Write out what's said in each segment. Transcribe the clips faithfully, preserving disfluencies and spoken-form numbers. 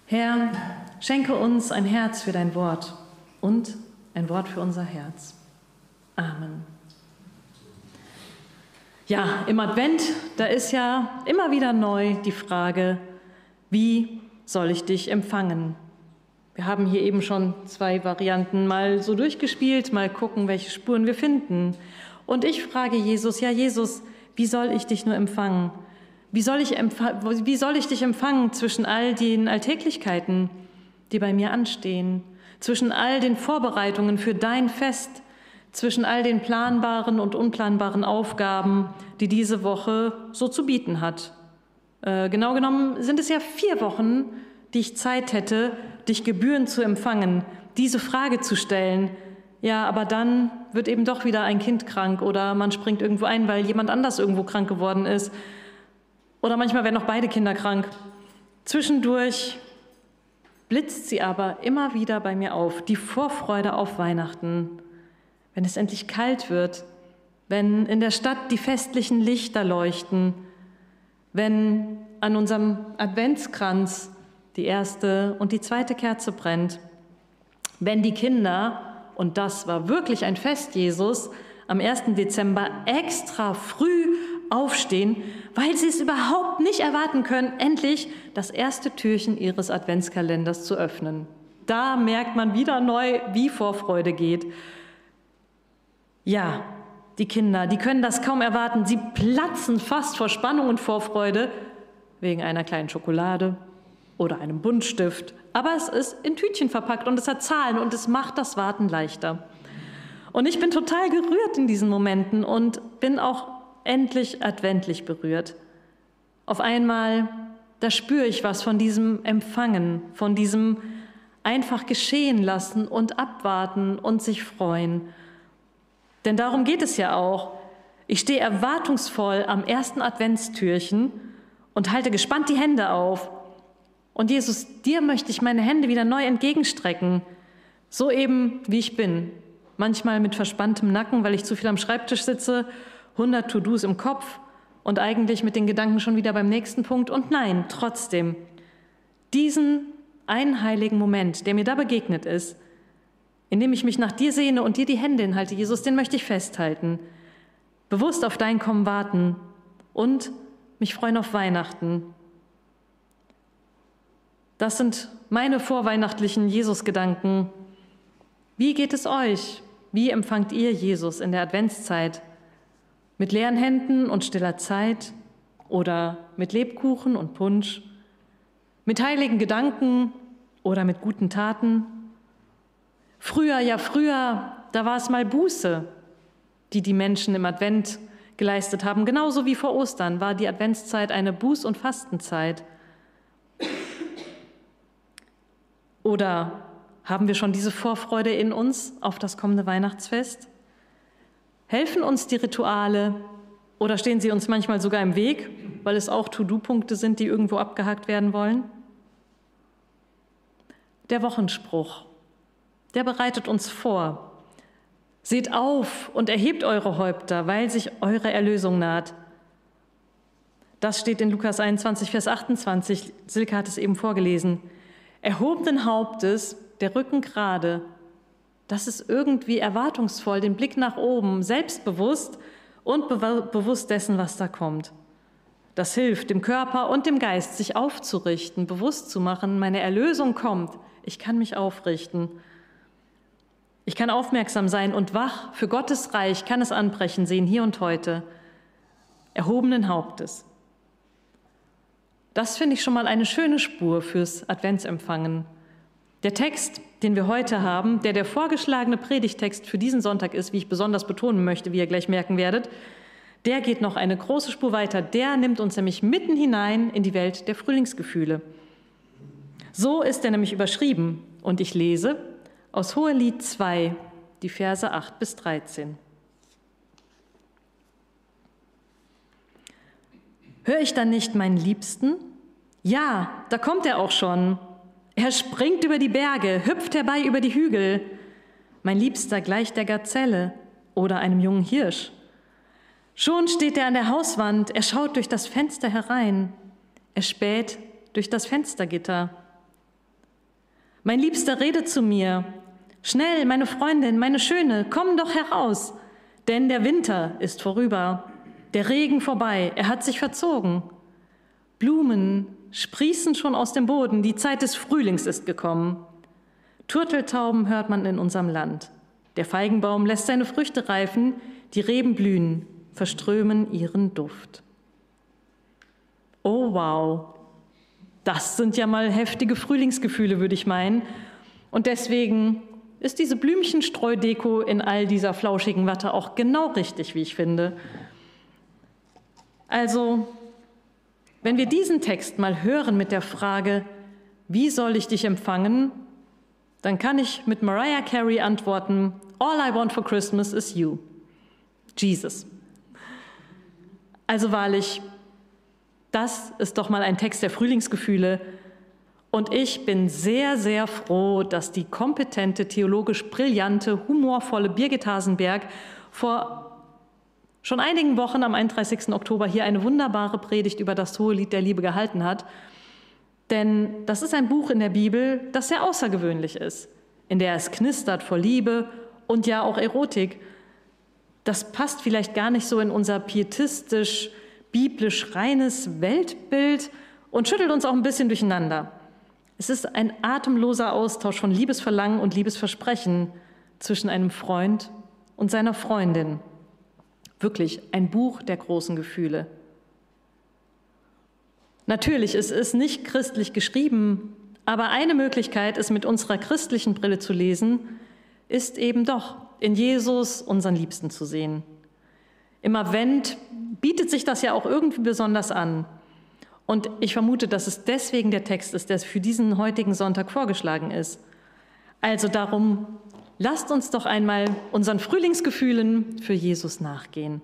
Herr, schenke uns ein Herz für dein Wort und ein Wort für unser Herz. Amen. Ja, im Advent, da ist ja immer wieder neu die Frage, wie soll ich dich empfangen? Wir haben hier eben schon zwei Varianten mal so durchgespielt, mal gucken, welche Spuren wir finden. Und ich frage Jesus, ja Jesus, wie soll ich dich nur empfangen? Wie soll ich, empf- wie soll ich dich empfangen zwischen all den Alltäglichkeiten, die bei mir anstehen, zwischen all den Vorbereitungen für dein Fest, zwischen all den planbaren und unplanbaren Aufgaben, die diese Woche so zu bieten hat? Äh, genau genommen sind es ja vier Wochen, die ich Zeit hätte, dich gebührend zu empfangen, diese Frage zu stellen. Ja, aber dann wird eben doch wieder ein Kind krank oder man springt irgendwo ein, weil jemand anders irgendwo krank geworden ist. Oder manchmal werden auch beide Kinder krank. Zwischendurch blitzt sie aber immer wieder bei mir auf, die Vorfreude auf Weihnachten. Wenn es endlich kalt wird, wenn in der Stadt die festlichen Lichter leuchten, wenn an unserem Adventskranz die erste und die zweite Kerze brennt, wenn die Kinder, und das war wirklich ein Fest, Jesus, am ersten Dezember extra früh aufstehen, weil sie es überhaupt nicht erwarten können, endlich das erste Türchen ihres Adventskalenders zu öffnen. Da merkt man wieder neu, wie Vorfreude geht. Ja, die Kinder, die können das kaum erwarten. Sie platzen fast vor Spannung und Vorfreude wegen einer kleinen Schokolade oder einem Buntstift. Aber es ist in Tütchen verpackt und es hat Zahlen und es macht das Warten leichter. Und ich bin total gerührt in diesen Momenten und bin auch endlich adventlich berührt. Auf einmal, da spüre ich was von diesem Empfangen, von diesem einfach geschehen lassen und abwarten und sich freuen. Denn darum geht es ja auch. Ich stehe erwartungsvoll am ersten Adventstürchen und halte gespannt die Hände auf. Und Jesus, dir möchte ich meine Hände wieder neu entgegenstrecken, so eben wie ich bin. Manchmal mit verspanntem Nacken, weil ich zu viel am Schreibtisch sitze, hundert To-Dos im Kopf und eigentlich mit den Gedanken schon wieder beim nächsten Punkt. Und nein, trotzdem, diesen einen heiligen Moment, der mir da begegnet ist, in dem ich mich nach dir sehne und dir die Hände hinhalte, Jesus, den möchte ich festhalten, bewusst auf dein Kommen warten und mich freuen auf Weihnachten. Das sind meine vorweihnachtlichen Jesus-Gedanken. Wie geht es euch? Wie empfangt ihr Jesus in der Adventszeit? Mit leeren Händen und stiller Zeit oder mit Lebkuchen und Punsch? Mit heiligen Gedanken oder mit guten Taten? Früher, ja früher, da war es mal Buße, die die Menschen im Advent geleistet haben. Genauso wie vor Ostern war die Adventszeit eine Buß- und Fastenzeit. Oder haben wir schon diese Vorfreude in uns auf das kommende Weihnachtsfest? Helfen uns die Rituale oder stehen sie uns manchmal sogar im Weg, weil es auch To-Do-Punkte sind, die irgendwo abgehakt werden wollen? Der Wochenspruch, der bereitet uns vor. Seht auf und erhebt eure Häupter, weil sich eure Erlösung naht. Das steht in Lukas einundzwanzig, Vers achtundzwanzig. Silke hat es eben vorgelesen. Erhobenen Hauptes, der Rücken gerade. Das ist irgendwie erwartungsvoll, den Blick nach oben, selbstbewusst und be- bewusst dessen, was da kommt. Das hilft dem Körper und dem Geist, sich aufzurichten, bewusst zu machen, meine Erlösung kommt, ich kann mich aufrichten. Ich kann aufmerksam sein und wach für Gottes Reich, kann es anbrechen sehen, hier und heute. Erhobenen Hauptes. Das finde ich schon mal eine schöne Spur fürs Adventsempfangen. Der Text, den wir heute haben, der der vorgeschlagene Predigtext für diesen Sonntag ist, wie ich besonders betonen möchte, wie ihr gleich merken werdet, der geht noch eine große Spur weiter. Der nimmt uns nämlich mitten hinein in die Welt der Frühlingsgefühle. So ist er nämlich überschrieben und ich lese aus Hohelied zwei, die Verse acht bis dreizehn. Hör ich dann nicht meinen Liebsten? Ja, da kommt er auch schon. Er springt über die Berge, hüpft herbei über die Hügel. Mein Liebster gleicht der Gazelle oder einem jungen Hirsch. Schon steht er an der Hauswand, er schaut durch das Fenster herein. Er späht durch das Fenstergitter. Mein Liebster, rede zu mir. Schnell, meine Freundin, meine Schöne, komm doch heraus. Denn der Winter ist vorüber, der Regen vorbei, er hat sich verzogen. Blumen sprießen schon aus dem Boden, die Zeit des Frühlings ist gekommen. Turteltauben hört man in unserem Land. Der Feigenbaum lässt seine Früchte reifen, die Reben blühen, verströmen ihren Duft. Oh wow, das sind ja mal heftige Frühlingsgefühle, würde ich meinen. Und deswegen ist diese Blümchenstreudeko in all dieser flauschigen Watte auch genau richtig, wie ich finde. Also, wenn wir diesen Text mal hören mit der Frage, wie soll ich dich empfangen, dann kann ich mit Mariah Carey antworten, All I want for Christmas is you, Jesus. Also wahrlich, das ist doch mal ein Text der Frühlingsgefühle. Und ich bin sehr, sehr froh, dass die kompetente, theologisch brillante, humorvolle Birgit Hasenberg vor schon einigen Wochen am einunddreißigsten Oktober hier eine wunderbare Predigt über das Hohelied der Liebe gehalten hat. Denn das ist ein Buch in der Bibel, das sehr außergewöhnlich ist, in der es knistert vor Liebe und ja auch Erotik. Das passt vielleicht gar nicht so in unser pietistisch, biblisch reines Weltbild und schüttelt uns auch ein bisschen durcheinander. Es ist ein atemloser Austausch von Liebesverlangen und Liebesversprechen zwischen einem Freund und seiner Freundin. Wirklich ein Buch der großen Gefühle. Natürlich, es ist nicht christlich geschrieben, aber eine Möglichkeit, es mit unserer christlichen Brille zu lesen, ist eben doch in Jesus unseren Liebsten zu sehen. Im Advent bietet sich das ja auch irgendwie besonders an. Und ich vermute, dass es deswegen der Text ist, der für diesen heutigen Sonntag vorgeschlagen ist. Also darum, lasst uns doch einmal unseren Frühlingsgefühlen für Jesus nachgehen.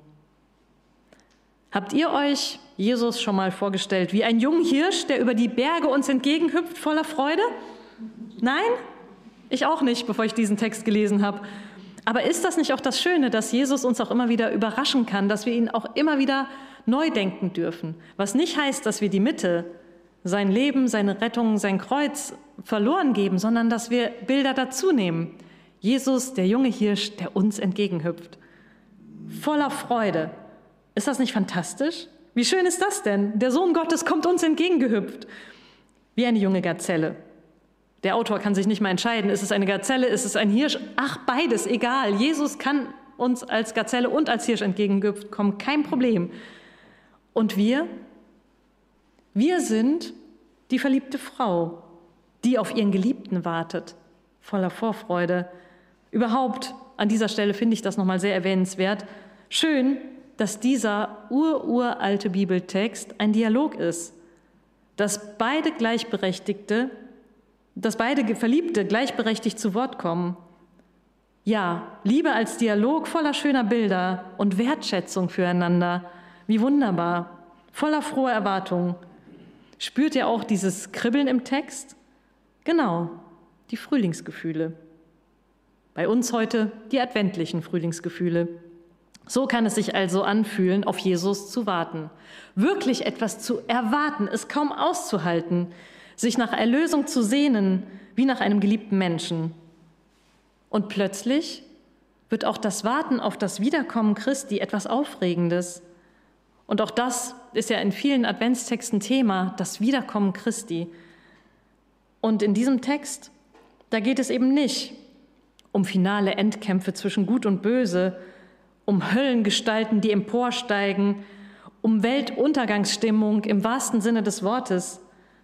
Habt ihr euch Jesus schon mal vorgestellt wie ein junger Hirsch, der über die Berge uns entgegenhüpft voller Freude? Nein? Ich auch nicht, bevor ich diesen Text gelesen habe. Aber ist das nicht auch das Schöne, dass Jesus uns auch immer wieder überraschen kann, dass wir ihn auch immer wieder neu denken dürfen? Was nicht heißt, dass wir die Mitte, sein Leben, seine Rettung, sein Kreuz verloren geben, sondern dass wir Bilder dazu nehmen. Jesus, der junge Hirsch, der uns entgegenhüpft. Voller Freude. Ist das nicht fantastisch? Wie schön ist das denn? Der Sohn Gottes kommt uns entgegengehüpft. Wie eine junge Gazelle. Der Autor kann sich nicht mal entscheiden, ist es eine Gazelle, ist es ein Hirsch? Ach, beides, egal. Jesus kann uns als Gazelle und als Hirsch entgegengehüpft kommen, kein Problem. Und wir? Wir sind die verliebte Frau, die auf ihren Geliebten wartet, voller Vorfreude. Überhaupt, an dieser Stelle finde ich das nochmal sehr erwähnenswert. Schön, dass dieser ururalte Bibeltext ein Dialog ist, dass beide Gleichberechtigte, dass beide Verliebte gleichberechtigt zu Wort kommen. Ja, Liebe als Dialog voller schöner Bilder und Wertschätzung füreinander. Wie wunderbar, voller froher Erwartung. Spürt ihr auch dieses Kribbeln im Text? Genau, die Frühlingsgefühle. Bei uns heute die adventlichen Frühlingsgefühle. So kann es sich also anfühlen, auf Jesus zu warten. Wirklich etwas zu erwarten, es kaum auszuhalten, sich nach Erlösung zu sehnen, wie nach einem geliebten Menschen. Und plötzlich wird auch das Warten auf das Wiederkommen Christi etwas Aufregendes. Und auch das ist ja in vielen Adventstexten Thema, das Wiederkommen Christi. Und in diesem Text, da geht es eben nicht um finale Endkämpfe zwischen Gut und Böse, um Höllengestalten, die emporsteigen, um Weltuntergangsstimmung im wahrsten Sinne des Wortes,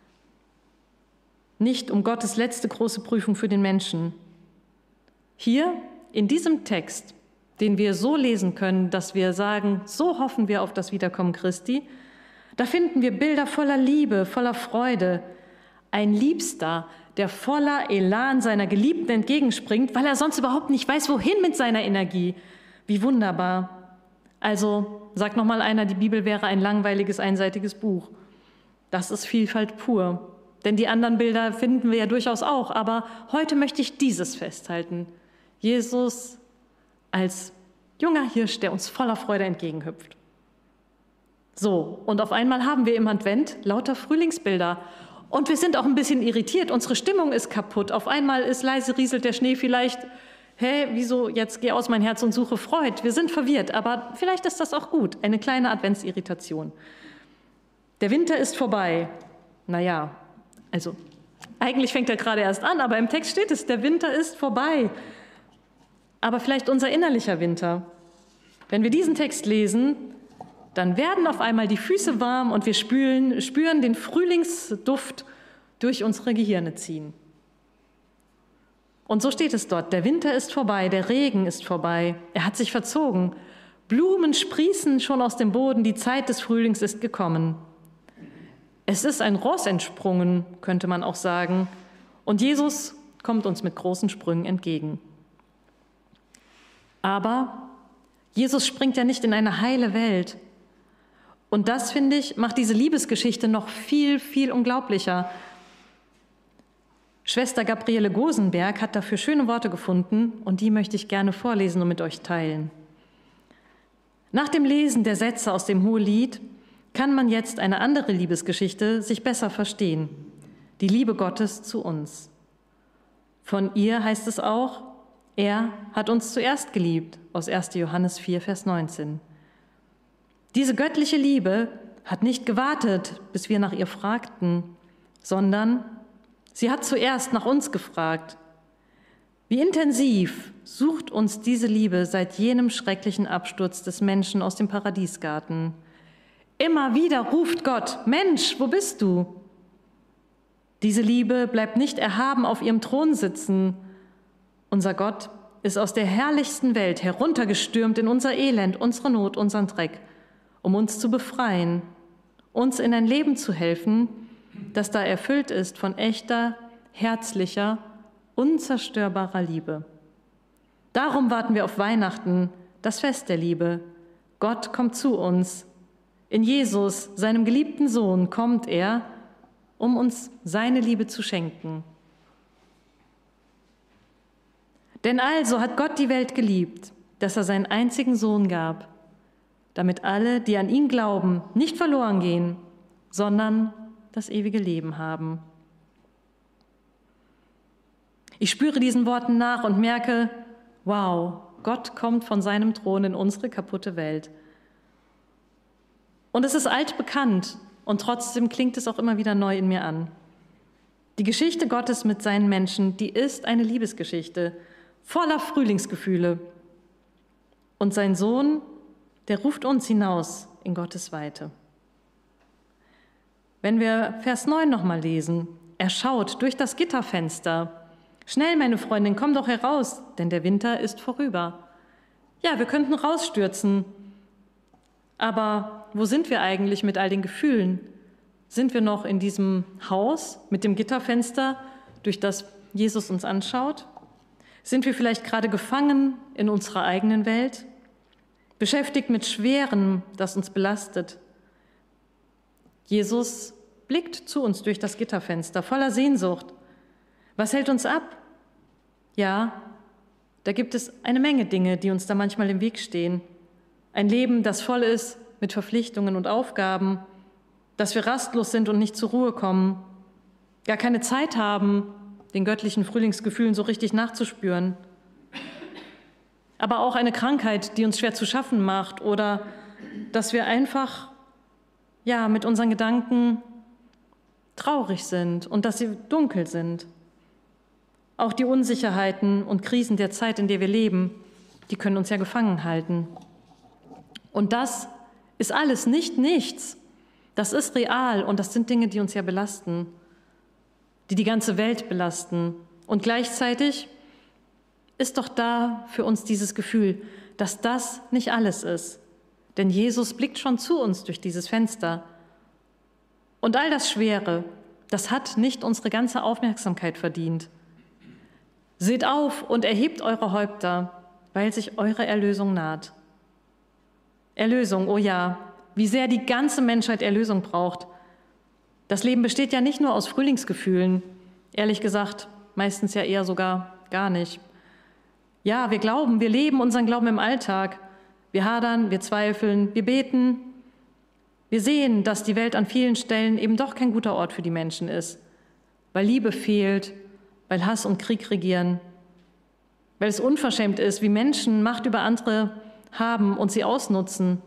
nicht um Gottes letzte große Prüfung für den Menschen. Hier in diesem Text, den wir so lesen können, dass wir sagen, so hoffen wir auf das Wiederkommen Christi, da finden wir Bilder voller Liebe, voller Freude. Ein Liebster, der voller Elan seiner Geliebten entgegenspringt, weil er sonst überhaupt nicht weiß, wohin mit seiner Energie. Wie wunderbar. Also, sagt noch mal einer, die Bibel wäre ein langweiliges, einseitiges Buch. Das ist Vielfalt pur. Denn die anderen Bilder finden wir ja durchaus auch. Aber heute möchte ich dieses festhalten. Jesus als junger Hirsch, der uns voller Freude entgegenhüpft. So, und auf einmal haben wir im Advent lauter Frühlingsbilder. Und wir sind auch ein bisschen irritiert, unsere Stimmung ist kaputt. Auf einmal ist leise rieselt der Schnee vielleicht, hä, wieso, jetzt geh aus mein Herz und suche Freud. Wir sind verwirrt, aber vielleicht ist das auch gut, eine kleine Adventsirritation. Der Winter ist vorbei. Naja, also eigentlich fängt er gerade erst an, aber im Text steht es, der Winter ist vorbei. Aber vielleicht unser innerlicher Winter. Wenn wir diesen Text lesen, dann werden auf einmal die Füße warm und wir spüren, spüren den Frühlingsduft durch unsere Gehirne ziehen. Und so steht es dort, der Winter ist vorbei, der Regen ist vorbei, er hat sich verzogen. Blumen sprießen schon aus dem Boden, die Zeit des Frühlings ist gekommen. Es ist ein Ross entsprungen, könnte man auch sagen, und Jesus kommt uns mit großen Sprüngen entgegen. Aber Jesus springt ja nicht in eine heile Welt. Und das, finde ich, macht diese Liebesgeschichte noch viel, viel unglaublicher. Schwester Gabriele Gosenberg hat dafür schöne Worte gefunden und die möchte ich gerne vorlesen und mit euch teilen. Nach dem Lesen der Sätze aus dem Hohelied kann man jetzt eine andere Liebesgeschichte sich besser verstehen, die Liebe Gottes zu uns. Von ihr heißt es auch, er hat uns zuerst geliebt, aus erster Johannes vier, Vers neunzehn. Diese göttliche Liebe hat nicht gewartet, bis wir nach ihr fragten, sondern sie hat zuerst nach uns gefragt. Wie intensiv sucht uns diese Liebe seit jenem schrecklichen Absturz des Menschen aus dem Paradiesgarten. Immer wieder ruft Gott, Mensch, wo bist du? Diese Liebe bleibt nicht erhaben auf ihrem Thron sitzen. Unser Gott ist aus der herrlichsten Welt heruntergestürmt in unser Elend, unsere Not, unseren Dreck, um uns zu befreien, uns in ein Leben zu helfen, das da erfüllt ist von echter, herzlicher, unzerstörbarer Liebe. Darum warten wir auf Weihnachten, das Fest der Liebe. Gott kommt zu uns. In Jesus, seinem geliebten Sohn, kommt er, um uns seine Liebe zu schenken. Denn also hat Gott die Welt geliebt, dass er seinen einzigen Sohn gab, damit alle, die an ihn glauben, nicht verloren gehen, sondern das ewige Leben haben. Ich spüre diesen Worten nach und merke, wow, Gott kommt von seinem Thron in unsere kaputte Welt. Und es ist altbekannt und trotzdem klingt es auch immer wieder neu in mir an. Die Geschichte Gottes mit seinen Menschen, die ist eine Liebesgeschichte, voller Frühlingsgefühle. Und sein Sohn, der ruft uns hinaus in Gottes Weite. Wenn wir Vers neun nochmal lesen, er schaut durch das Gitterfenster. Schnell, meine Freundin, komm doch heraus, denn der Winter ist vorüber. Ja, wir könnten rausstürzen. Aber wo sind wir eigentlich mit all den Gefühlen? Sind wir noch in diesem Haus mit dem Gitterfenster, durch das Jesus uns anschaut? Sind wir vielleicht gerade gefangen in unserer eigenen Welt? Beschäftigt mit Schwerem, das uns belastet? Jesus blickt zu uns durch das Gitterfenster, voller Sehnsucht. Was hält uns ab? Ja, da gibt es eine Menge Dinge, die uns da manchmal im Weg stehen. Ein Leben, das voll ist mit Verpflichtungen und Aufgaben, dass wir rastlos sind und nicht zur Ruhe kommen, gar keine Zeit haben, den göttlichen Frühlingsgefühlen so richtig nachzuspüren. Aber auch eine Krankheit, die uns schwer zu schaffen macht, oder dass wir einfach ja, mit unseren Gedanken traurig sind und dass sie dunkel sind. Auch die Unsicherheiten und Krisen der Zeit, in der wir leben, die können uns ja gefangen halten. Und das ist alles nicht nichts. Das ist real und das sind Dinge, die uns ja belasten, die die ganze Welt belasten. Und gleichzeitig ist doch da für uns dieses Gefühl, dass das nicht alles ist. Denn Jesus blickt schon zu uns durch dieses Fenster. Und all das Schwere, das hat nicht unsere ganze Aufmerksamkeit verdient. Seht auf und erhebt eure Häupter, weil sich eure Erlösung naht. Erlösung, oh ja, wie sehr die ganze Menschheit Erlösung braucht. Das Leben besteht ja nicht nur aus Frühlingsgefühlen, ehrlich gesagt, meistens ja eher sogar gar nicht. Ja, wir glauben, wir leben unseren Glauben im Alltag. Wir hadern, wir zweifeln, wir beten, wir Wir sehen, dass die Welt an vielen Stellen eben doch kein guter Ort für die Menschen ist, weil Liebe fehlt, weil Hass und Krieg regieren, weil es unverschämt ist, wie Menschen Macht über andere haben und sie ausnutzen.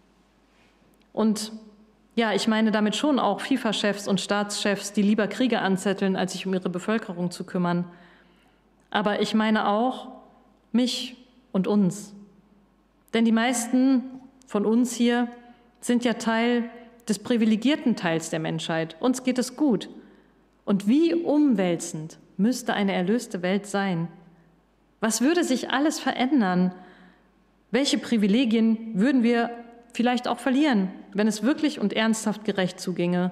Und ja, ich meine damit schon auch FIFA-Chefs und Staatschefs, die lieber Kriege anzetteln, als sich um ihre Bevölkerung zu kümmern. Aber ich meine auch mich und uns. Denn die meisten von uns hier sind ja Teil des privilegierten Teils der Menschheit. Uns geht es gut. Und wie umwälzend müsste eine erlöste Welt sein? Was würde sich alles verändern? Welche Privilegien würden wir vielleicht auch verlieren, wenn es wirklich und ernsthaft gerecht zuginge?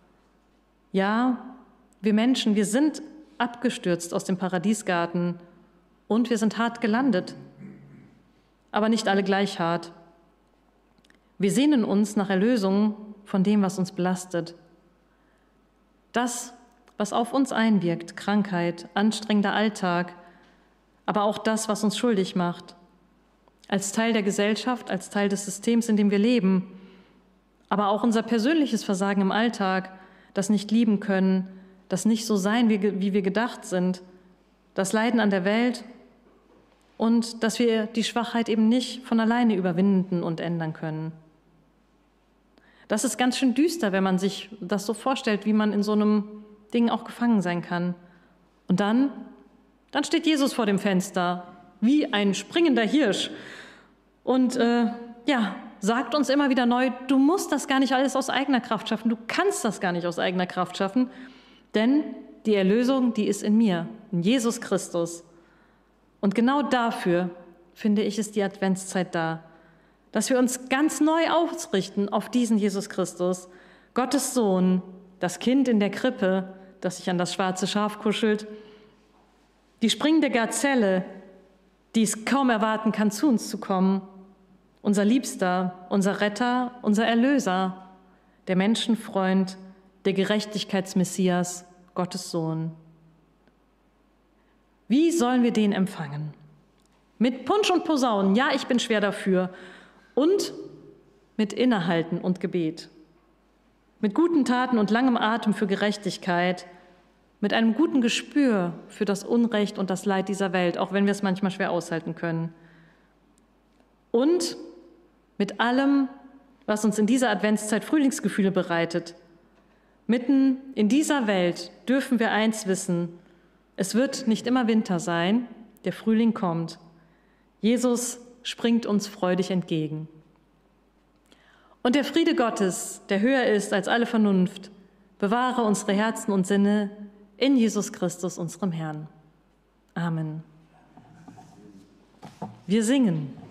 Ja, wir Menschen, wir sind abgestürzt aus dem Paradiesgarten und wir sind hart gelandet. Aber nicht alle gleich hart. Wir sehnen uns nach Erlösung von dem, was uns belastet. Das, was auf uns einwirkt, Krankheit, anstrengender Alltag, aber auch das, was uns schuldig macht. Als Teil der Gesellschaft, als Teil des Systems, in dem wir leben. Aber auch unser persönliches Versagen im Alltag, das nicht lieben können, das nicht so sein, wie, wie wir gedacht sind, das Leiden an der Welt und dass wir die Schwachheit eben nicht von alleine überwinden und ändern können. Das ist ganz schön düster, wenn man sich das so vorstellt, wie man in so einem Ding auch gefangen sein kann. Und dann, dann steht Jesus vor dem Fenster, wie ein springender Hirsch und äh, ja, sagt uns immer wieder neu, du musst das gar nicht alles aus eigener Kraft schaffen, du kannst das gar nicht aus eigener Kraft schaffen, denn die Erlösung, die ist in mir, in Jesus Christus. Und genau dafür, finde ich, ist die Adventszeit da, dass wir uns ganz neu ausrichten auf diesen Jesus Christus, Gottes Sohn, das Kind in der Krippe, das sich an das schwarze Schaf kuschelt, die springende Gazelle, die es kaum erwarten kann, zu uns zu kommen, unser Liebster, unser Retter, unser Erlöser, der Menschenfreund, der Gerechtigkeitsmessias, Gottes Sohn. Wie sollen wir den empfangen? Mit Punsch und Posaunen, ja, ich bin schwer dafür, und mit Innehalten und Gebet, mit guten Taten und langem Atem für Gerechtigkeit, mit einem guten Gespür für das Unrecht und das Leid dieser Welt, auch wenn wir es manchmal schwer aushalten können. Und mit allem, was uns in dieser Adventszeit Frühlingsgefühle bereitet. Mitten in dieser Welt dürfen wir eins wissen: Es wird nicht immer Winter sein, der Frühling kommt. Jesus springt uns freudig entgegen. Und der Friede Gottes, der höher ist als alle Vernunft, bewahre unsere Herzen und Sinne in Jesus Christus, unserem Herrn. Amen. Wir singen.